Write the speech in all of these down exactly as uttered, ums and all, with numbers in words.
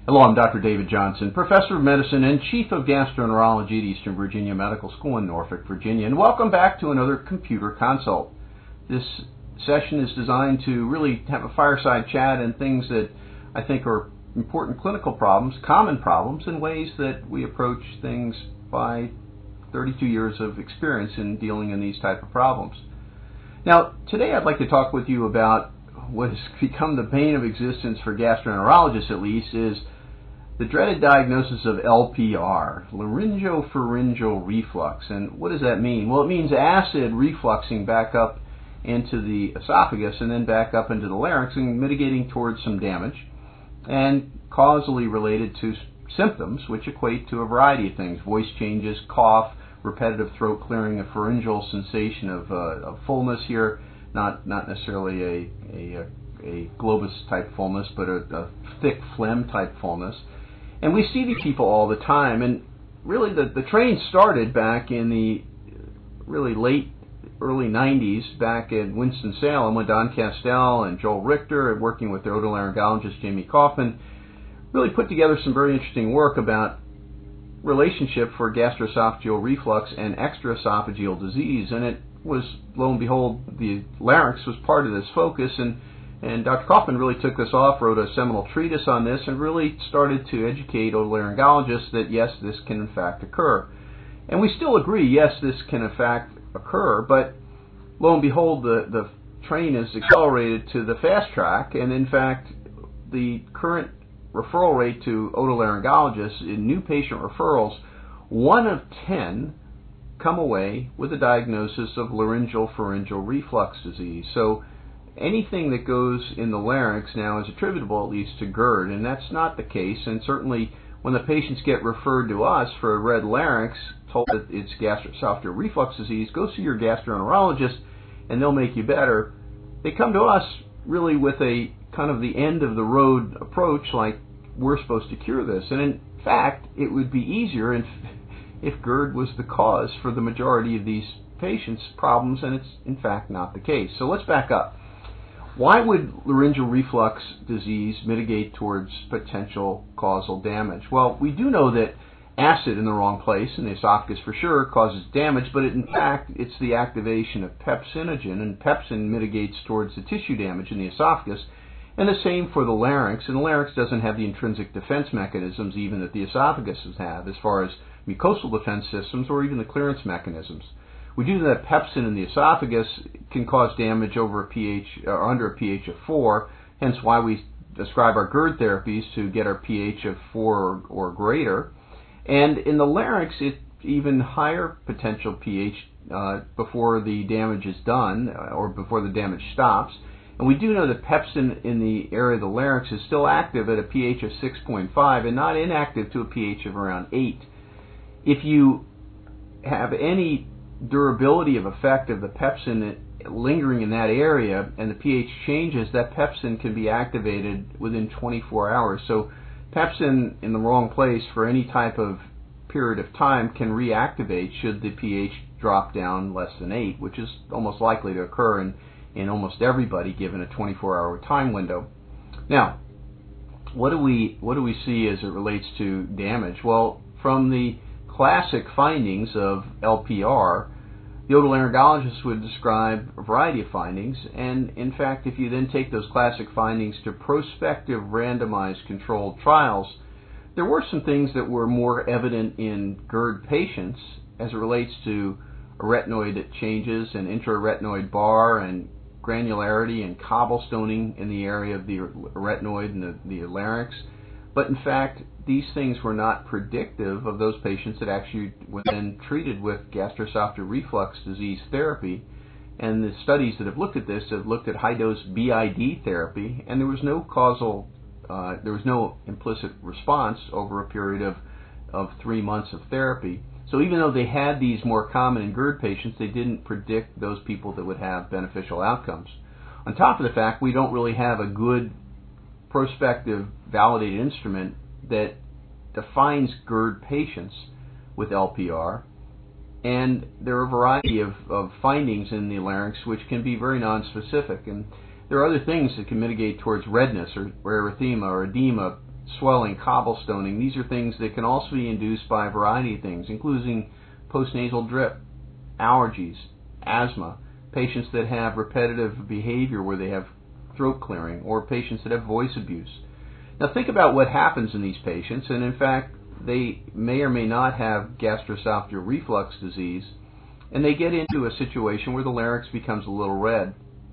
Hello, I'm Doctor David Johnson, Professor of Medicine and Chief of Gastroenterology at Eastern Virginia Medical School in Norfolk, Virginia, and welcome back to another computer consult. This session is designed to really have a fireside chat and things that I think are important clinical problems, common problems, and ways that we approach things by thirty-two years of experience in dealing in these type of problems. Now, today I'd like to talk with you about what has become the bane of existence for gastroenterologists, at least, is the dreaded diagnosis of L P R, laryngopharyngeal reflux. And what does that mean? Well, it means acid refluxing back up into the esophagus and then back up into the larynx and mitigating towards some damage, and causally related to symptoms which equate to a variety of things: voice changes, cough, repetitive throat clearing, a pharyngeal sensation of, uh, of fullness here, not not necessarily a, a, a globus type fullness, but a, a thick phlegm type fullness. And we see these people all the time, and really the, the train started back in the really late, early nineties, back at Winston-Salem, when Don Castell and Joel Richter, and working with their otolaryngologist Jamie Kaufman, really put together some very interesting work about relationship for gastroesophageal reflux and extraesophageal disease. And it was, lo and behold, the larynx was part of this focus, and And Doctor Kaufman really took this off, wrote a seminal treatise on this, and really started to educate otolaryngologists that yes, this can in fact occur. And we still agree, yes, this can in fact occur, but lo and behold, the, the train is accelerated to the fast track, and in fact, the current referral rate to otolaryngologists in new patient referrals, one of ten come away with a diagnosis of laryngopharyngeal reflux disease. So anything that goes in the larynx now is attributable at least to GERD, and that's not the case. And certainly when the patients get referred to us for a red larynx, told that it's gastroesophageal reflux disease, go see your gastroenterologist and they'll make you better. They come to us really with a kind of the end of the road approach, like we're supposed to cure this. And in fact, it would be easier if, if GERD was the cause for the majority of these patients' problems, and it's in fact not the case. So let's back up. Why would laryngeal reflux disease mitigate towards potential causal damage? Well, we do know that acid in the wrong place, in the esophagus for sure, causes damage, but it, in fact, it's the activation of pepsinogen, and pepsin mitigates towards the tissue damage in the esophagus, and the same for the larynx. And the larynx doesn't have the intrinsic defense mechanisms even that the esophaguses have, as far as mucosal defense systems or even the clearance mechanisms. We do know that pepsin in the esophagus can cause damage over a pH or under a pH of four, hence why we describe our GERD therapies to get our pH of four or, or greater. And in the larynx, it's even higher potential pH uh, before the damage is done uh, or before the damage stops. And we do know that pepsin in the area of the larynx is still active at a pH of six point five and not inactive to a pH of around eight. If you have any durability of effect of the pepsin lingering in that area and the pH changes, that pepsin can be activated within twenty-four hours. So pepsin in the wrong place for any type of period of time can reactivate should the pH drop down less than eight, which is almost likely to occur in, in almost everybody given a twenty-four hour time window. Now, what do we what do we see as it relates to damage? Well, from the classic findings of L P R, the otolaryngologist would describe a variety of findings, and in fact, if you then take those classic findings to prospective randomized controlled trials, there were some things that were more evident in GERD patients as it relates to arytenoid changes and intra-arytenoid bar and granularity and cobblestoning in the area of the arytenoid and the, the larynx. But in fact, these things were not predictive of those patients that actually were then treated with gastroesophageal reflux disease therapy. And the studies that have looked at this have looked at high-dose B I D therapy, and there was no causal, uh, there was no implicit response over a period of, of three months of therapy. So even though they had these more common in GERD patients, they didn't predict those people that would have beneficial outcomes. On top of the fact, we don't really have a good prospective validated instrument that defines GERD patients with L P R, and there are a variety of, of findings in the larynx which can be very nonspecific, and there are other things that can mitigate towards redness or, or erythema or edema swelling, cobblestoning. These are things that can also be induced by a variety of things, including postnasal drip, allergies, asthma, patients that have repetitive behavior where they have throat clearing, or patients that have voice abuse. Now think about what happens in these patients, and in fact they may or may not have gastroesophageal reflux disease, and they get into a situation where the larynx becomes a little red.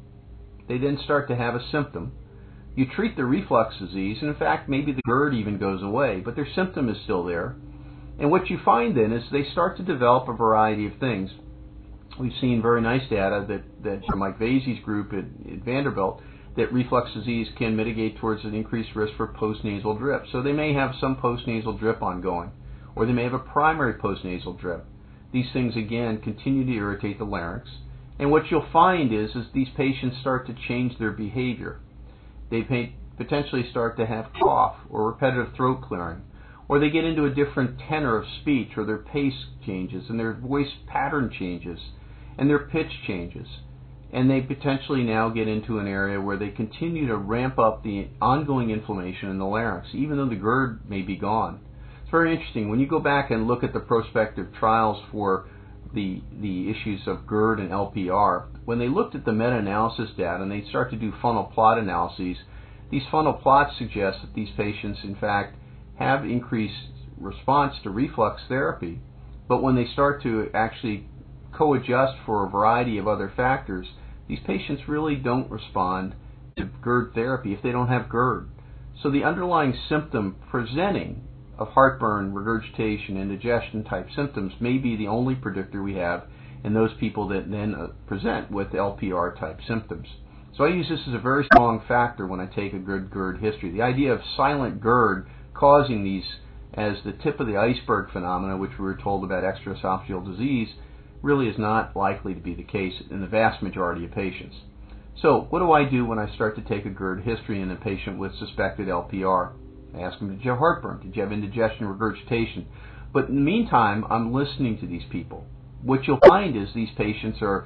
They then start to have a symptom. You treat the reflux disease, and in fact maybe the GERD even goes away, but their symptom is still there. And what you find then is they start to develop a variety of things. We've seen very nice data that, that from Mike Vasey's group at, at Vanderbilt, that reflux disease can mitigate towards an increased risk for postnasal drip. So they may have some postnasal drip ongoing, or they may have a primary postnasal drip. These things, again, continue to irritate the larynx. And what you'll find is, is these patients start to change their behavior. They may potentially start to have cough or repetitive throat clearing, or they get into a different tenor of speech, or their pace changes, and their voice pattern changes, and their pitch changes. And they potentially now get into an area where they continue to ramp up the ongoing inflammation in the larynx, even though the GERD may be gone. It's very interesting. When you go back and look at the prospective trials for the, the issues of GERD and L P R, when they looked at the meta-analysis data and they start to do funnel plot analyses, these funnel plots suggest that these patients, in fact, have increased response to reflux therapy, but when they start to actually co-adjust for a variety of other factors, these patients really don't respond to GERD therapy if they don't have GERD. So the underlying symptom presenting of heartburn, regurgitation, indigestion type symptoms may be the only predictor we have in those people that then uh, present with L P R type symptoms. So I use this as a very strong factor when I take a good GERD history. The idea of silent GERD causing these as the tip of the iceberg phenomena, which we were told about extraesophageal disease, really is not likely to be the case in the vast majority of patients. So what do I do when I start to take a GERD history in a patient with suspected L P R? I ask them, did you have heartburn? Did you have indigestion, regurgitation? But in the meantime, I'm listening to these people. What you'll find is these patients are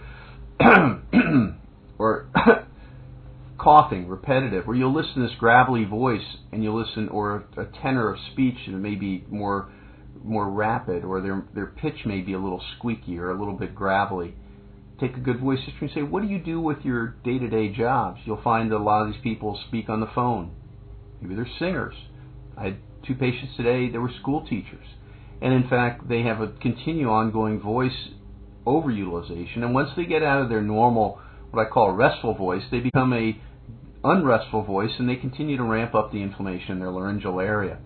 or coughing, repetitive, or you'll listen to this gravelly voice, and you'll listen, or a tenor of speech that may be more more rapid, or their their pitch may be a little squeaky or a little bit gravelly. Take a good voice history and say, what do you do with your day-to-day jobs? You'll find that a lot of these people speak on the phone. Maybe they're singers. I had two patients today that were school teachers. And in fact, they have a continual ongoing voice overutilization. And once they get out of their normal, what I call a restful voice, they become a unrestful voice, and they continue to ramp up the inflammation in their laryngeal area.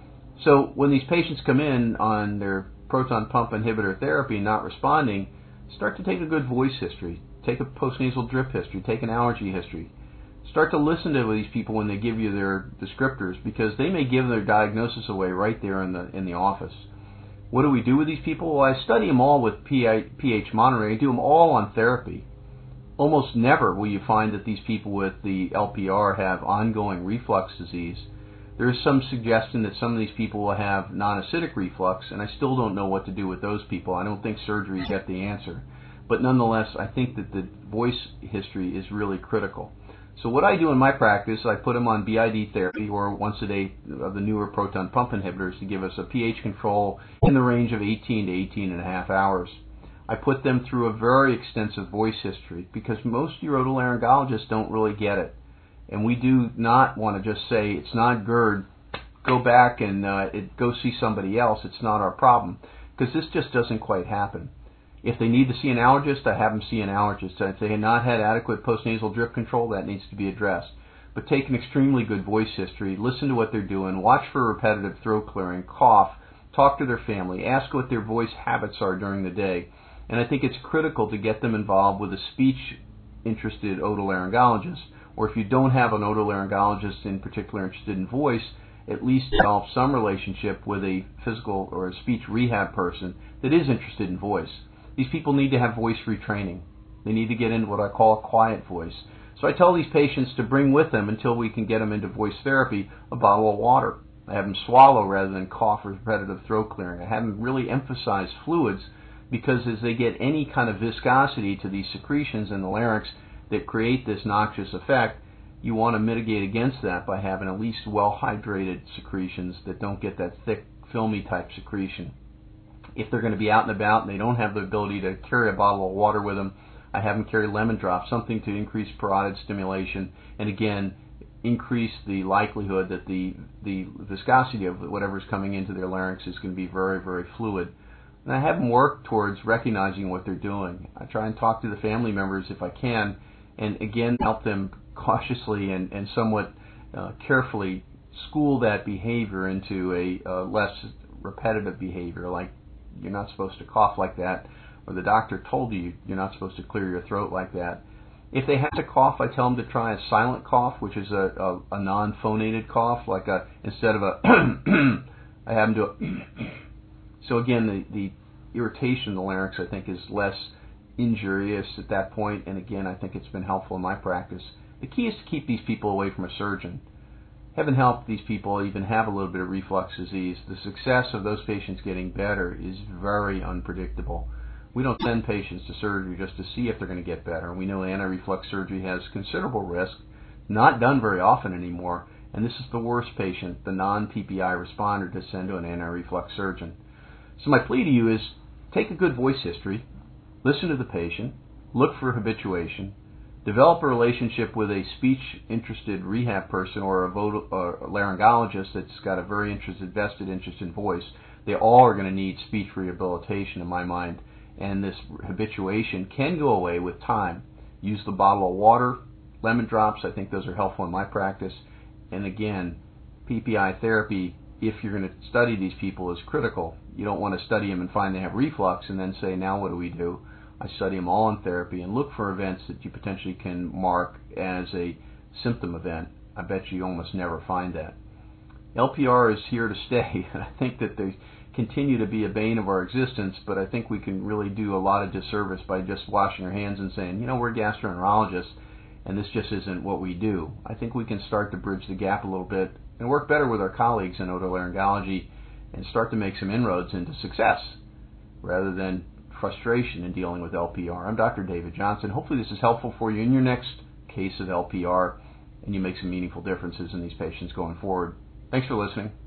So when these patients come in on their proton pump inhibitor therapy not responding, start to take a good voice history. Take a postnasal drip history. Take an allergy history. Start to listen to these people when they give you their descriptors, because they may give their diagnosis away right there in the in the office. What do we do with these people? Well, I study them all with pH monitoring. I do them all on therapy. Almost never will you find that these people with the L P R have ongoing reflux disease. There is some suggestion that some of these people will have non-acidic reflux, and I still don't know what to do with those people. I don't think surgery is yet the answer. But nonetheless, I think that the voice history is really critical. So what I do in my practice, I put them on B I D therapy, or once a day of the newer proton pump inhibitors, to give us a pH control in the range of eighteen to eighteen and a half hours. I put them through a very extensive voice history, because most otolaryngologists don't really get it. And we do not want to just say, it's not GERD, go back and uh, it, go see somebody else, it's not our problem, because this just doesn't quite happen. If they need to see an allergist, I have them see an allergist. If they have not had adequate postnasal drip control, that needs to be addressed. But take an extremely good voice history, listen to what they're doing, watch for repetitive throat clearing, cough, talk to their family, ask what their voice habits are during the day. And I think it's critical to get them involved with a speech-interested otolaryngologist, or if you don't have an otolaryngologist in particular interested in voice, at least develop some relationship with a physical or a speech rehab person that is interested in voice. These people need to have voice retraining. They need to get into what I call a quiet voice. So I tell these patients to bring with them, until we can get them into voice therapy, a bottle of water. I have them swallow rather than cough or repetitive throat clearing. I have them really emphasize fluids, because as they get any kind of viscosity to these secretions in the larynx that create this noxious effect, you want to mitigate against that by having at least well-hydrated secretions that don't get that thick, filmy type secretion. If they're going to be out and about and they don't have the ability to carry a bottle of water with them, I have them carry lemon drops, something to increase parotid stimulation, and again, increase the likelihood that the, the viscosity of whatever's coming into their larynx is going to be very, very fluid. And I have them work towards recognizing what they're doing. I try and talk to the family members if I can, and again, help them cautiously and, and somewhat uh, carefully school that behavior into a uh, less repetitive behavior, like you're not supposed to cough like that, or the doctor told you you're not supposed to clear your throat like that. If they have to cough, I tell them to try a silent cough, which is a, a, a non-phonated cough, like a instead of a I have them do a so again, the, the irritation in the larynx, I think, is less injurious at that point, and again, I think it's been helpful in my practice. The key is to keep these people away from a surgeon. Heaven help these people even have a little bit of reflux disease. The success of those patients getting better is very unpredictable. We don't send patients to surgery just to see if they're going to get better. We know anti-reflux surgery has considerable risk, not done very often anymore, and this is the worst patient, the non-P P I responder, to send to an anti-reflux surgeon. So my plea to you is take a good voice history, listen to the patient, look for habituation, develop a relationship with a speech-interested rehab person or a, vo- or a laryngologist that's got a very interested, vested interest in voice. They all are going to need speech rehabilitation in my mind, and this habituation can go away with time. Use the bottle of water, lemon drops, I think those are helpful in my practice. And again, P P I therapy, if you're going to study these people, is critical. You don't want to study them and find they have reflux and then say, now what do we do? I study them all in therapy and look for events that you potentially can mark as a symptom event. I bet you almost never find that. L P R is here to stay, and I think that they continue to be a bane of our existence, but I think we can really do a lot of disservice by just washing our hands and saying, you know, we're gastroenterologists, and this just isn't what we do. I think we can start to bridge the gap a little bit and work better with our colleagues in otolaryngology and start to make some inroads into success rather than frustration in dealing with L P R. I'm Doctor David Johnson. Hopefully this is helpful for you in your next case of L P R and you make some meaningful differences in these patients going forward. Thanks for listening.